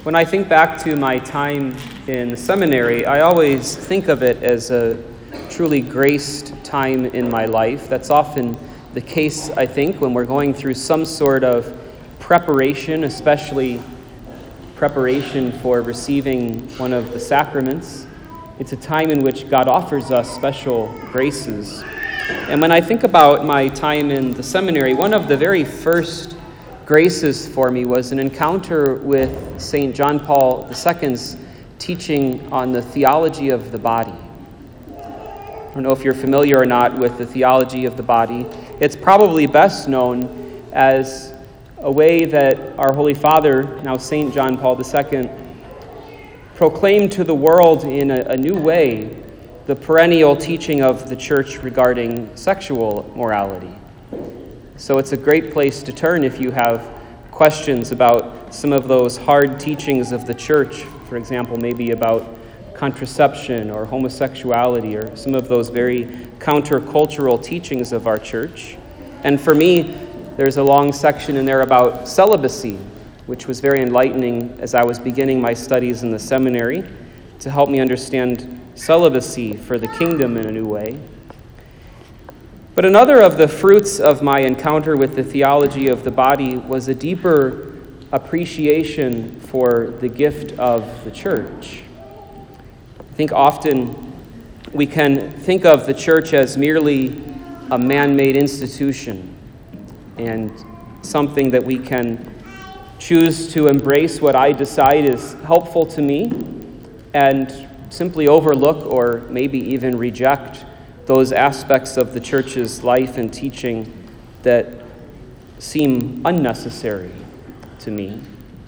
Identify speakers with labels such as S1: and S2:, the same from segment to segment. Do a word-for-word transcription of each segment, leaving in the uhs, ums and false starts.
S1: When I think back to my time in the seminary, I always think of it as a truly graced time in my life. That's often the case, I think, when we're going through some sort of preparation, especially preparation for receiving one of the sacraments. It's a time in which God offers us special graces. And when I think about my time in the seminary, one of the very first graces for me was an encounter with Saint John Paul the Second's teaching on the theology of the body. I don't know if you're familiar or not with the theology of the body. It's probably best known as a way that our Holy Father, now Saint John Paul the Second, proclaimed to the world in a, a new way the perennial teaching of the Church regarding sexual morality. So it's a great place to turn if you have questions about some of those hard teachings of the Church, for example, maybe about contraception or homosexuality or some of those very countercultural teachings of our Church. And for me, there's a long section in there about celibacy, which was very enlightening as I was beginning my studies in the seminary to help me understand celibacy for the kingdom in a new way. But another of the fruits of my encounter with the theology of the body was a deeper appreciation for the gift of the church. I think often we can think of the church as merely a man-made institution and something that we can choose to embrace what I decide is helpful to me and simply overlook or maybe even reject those aspects of the church's life and teaching that seem unnecessary to me.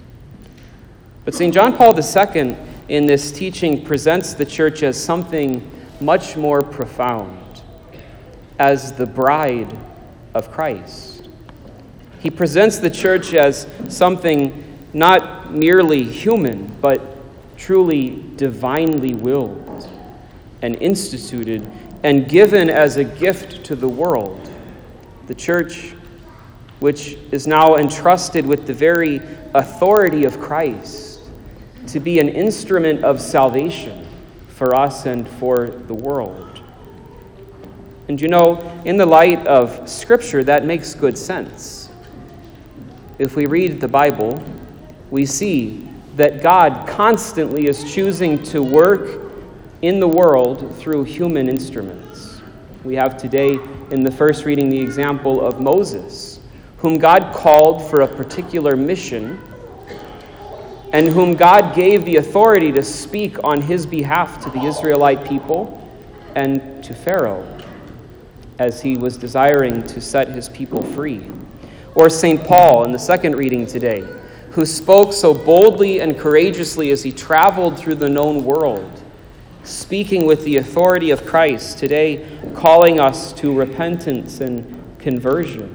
S1: But Saint John Paul the Second in this teaching presents the church as something much more profound, as the bride of Christ. He presents the church as something not merely human, but truly divinely willed and instituted and given as a gift to the world. The church, which is now entrusted with the very authority of Christ to be an instrument of salvation for us and for the world. And you know, in the light of Scripture, that makes good sense. If we read the Bible, we see that God constantly is choosing to work in the world through human instruments. We have today in the first reading the example of Moses, whom God called for a particular mission and whom God gave the authority to speak on his behalf to the Israelite people and to Pharaoh as he was desiring to set his people free. Or Saint Paul in the second reading today, who spoke so boldly and courageously as he traveled through the known world, speaking with the authority of Christ, today calling us to repentance and conversion.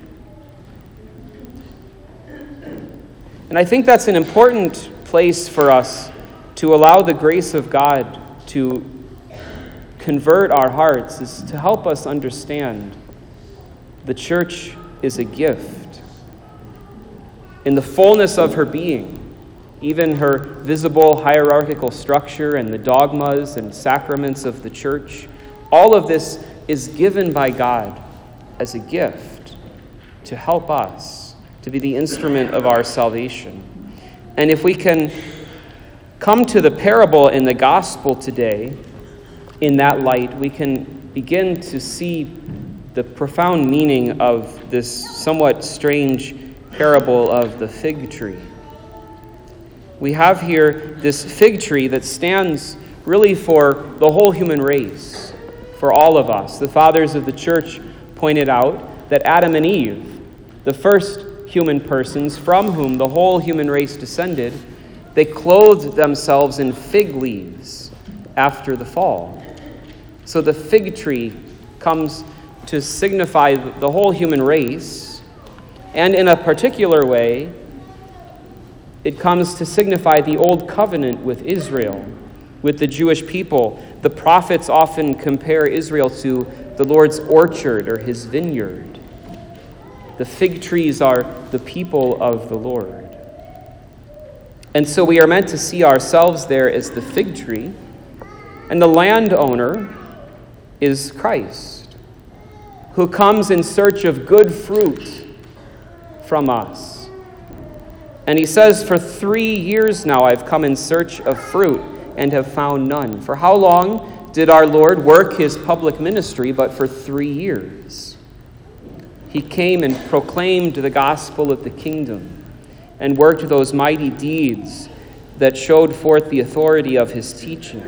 S1: And I think that's an important place for us to allow the grace of God to convert our hearts, is to help us understand the church is a gift. In the fullness of her being, even her visible hierarchical structure and the dogmas and sacraments of the church, all of this is given by God as a gift to help us, to be the instrument of our salvation. And if we can come to the parable in the gospel today in that light, we can begin to see the profound meaning of this somewhat strange parable of the fig tree. We have here this fig tree that stands really for the whole human race, for all of us. The fathers of the church pointed out that Adam and Eve, the first human persons from whom the whole human race descended, they clothed themselves in fig leaves after the fall. So the fig tree comes to signify the whole human race, and in a particular way, it comes to signify the old covenant with Israel, with the Jewish people. The prophets often compare Israel to the Lord's orchard or his vineyard. The fig trees are the people of the Lord. And so we are meant to see ourselves there as the fig tree, and the landowner is Christ, who comes in search of good fruit from us. And he says, for three years now I've come in search of fruit and have found none. For how long did our Lord work his public ministry? But for three years. He came and proclaimed the gospel of the kingdom and worked those mighty deeds that showed forth the authority of his teaching.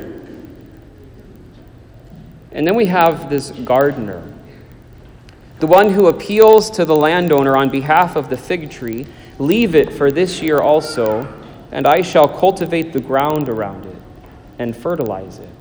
S1: And then we have this gardener, the one who appeals to the landowner on behalf of the fig tree, leave it for this year also, and I shall cultivate the ground around it and fertilize it.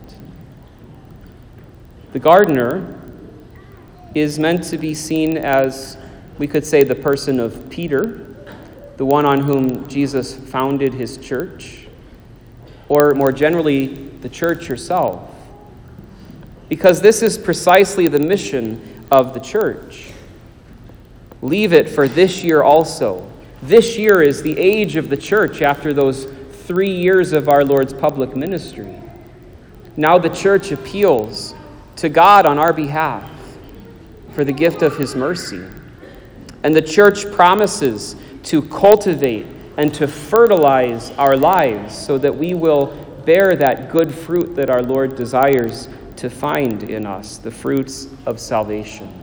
S1: The gardener is meant to be seen as, we could say, the person of Peter, the one on whom Jesus founded his church, or more generally, the church herself. Because this is precisely the mission of the church. Leave it for this year also. This year is the age of the church after those three years of our Lord's public ministry. Now the church appeals to God on our behalf for the gift of his mercy. And the church promises to cultivate and to fertilize our lives so that we will bear that good fruit that our Lord desires to find in us, the fruits of salvation.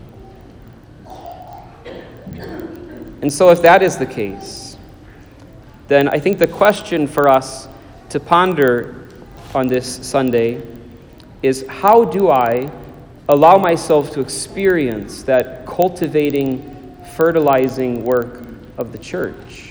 S1: And so if that is the case, then I think the question for us to ponder on this Sunday is, how do I allow myself to experience that cultivating, fertilizing work of the church?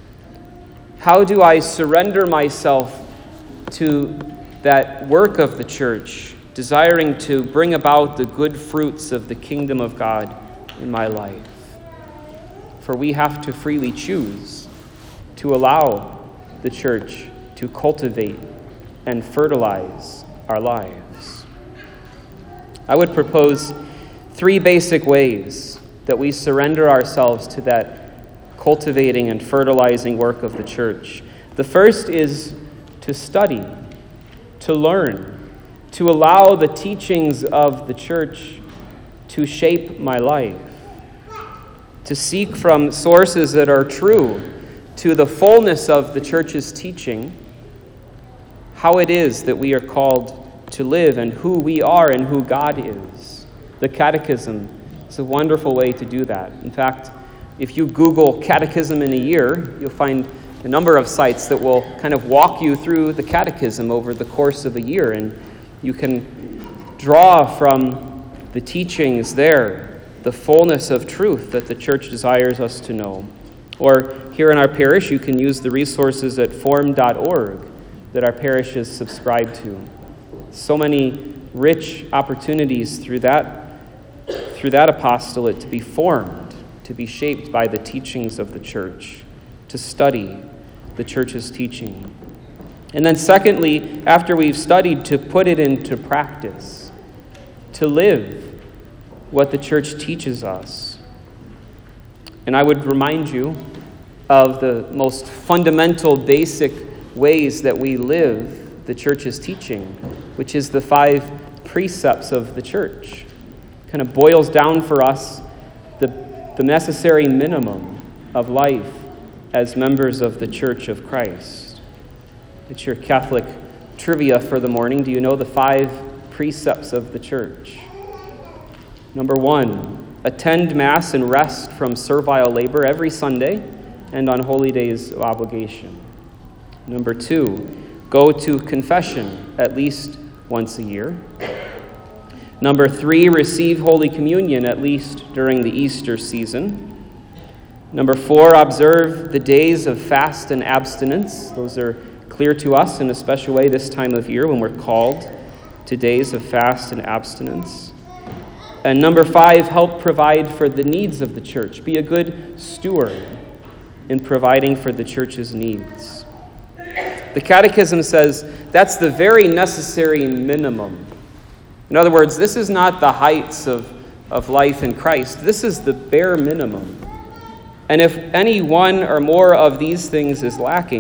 S1: How do I surrender myself to that work of the church, desiring to bring about the good fruits of the kingdom of God in my life? For we have to freely choose to allow the church to cultivate and fertilize our lives. I would propose three basic ways that we surrender ourselves to that cultivating and fertilizing work of the church. The first is to study, to learn, to allow the teachings of the church to shape my life, to seek from sources that are true to the fullness of the church's teaching how it is that we are called to live and who we are and who God is. The Catechism is a wonderful way to do that. In fact, if you Google catechism in a year, you'll find a number of sites that will kind of walk you through the catechism over the course of a year, and you can draw from the teachings there the fullness of truth that the church desires us to know. Or here in our parish, you can use the resources at form dot org that our parish is subscribed to. So many rich opportunities through that, through that apostolate to be formed, to be shaped by the teachings of the church, to study the church's teaching. And then secondly, after we've studied, to put it into practice, to live what the church teaches us. And I would remind you of the most fundamental, basic ways that we live the church's teaching, which is the five precepts of the church. Kind of boils down for us the, the necessary minimum of life as members of the Church of Christ. It's your Catholic trivia for the morning. Do you know the five precepts of the church? Number one, attend Mass and rest from servile labor every Sunday and on holy days of obligation. Number two, go to confession at least once a year. Number three, receive Holy Communion at least during the Easter season. Number four, observe the days of fast and abstinence. Those are clear to us in a special way this time of year when we're called to days of fast and abstinence. And number five, help provide for the needs of the church. Be a good steward in providing for the church's needs. The Catechism says that's the very necessary minimum. In other words, this is not the heights of, of life in Christ. This is the bare minimum. And if any one or more of these things is lacking,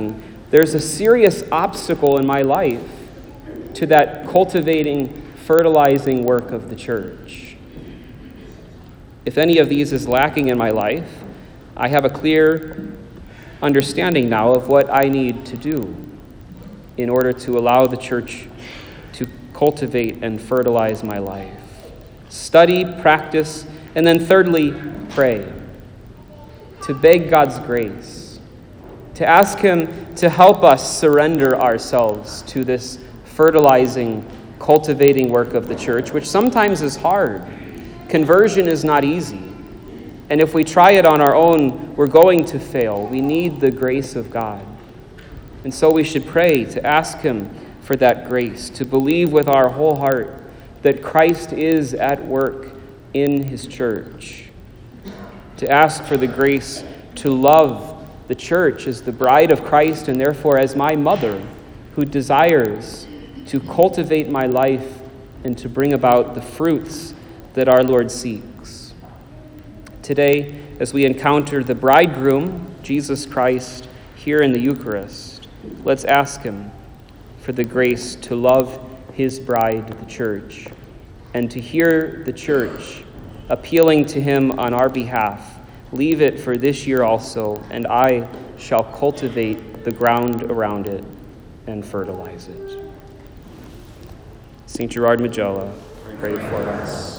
S1: there's a serious obstacle in my life to that cultivating, fertilizing work of the church. If any of these is lacking in my life, I have a clear understanding now of what I need to do in order to allow the church to cultivate and fertilize my life. Study, practice, and then thirdly, pray. To beg God's grace. To ask Him to help us surrender ourselves to this fertilizing, cultivating work of the church, which sometimes is hard. Conversion is not easy. And if we try it on our own, we're going to fail. We need the grace of God. And so we should pray to ask Him for that grace, to believe with our whole heart that Christ is at work in His church, to ask for the grace to love the church as the bride of Christ and therefore as my mother who desires to cultivate my life and to bring about the fruits that our Lord seeks. Today, as we encounter the bridegroom, Jesus Christ, here in the Eucharist, let's ask Him for the grace to love His bride, the church, and to hear the church appealing to Him on our behalf. Leave it for this year also, and I shall cultivate the ground around it and fertilize it. Saint Gerard Majella, pray for us.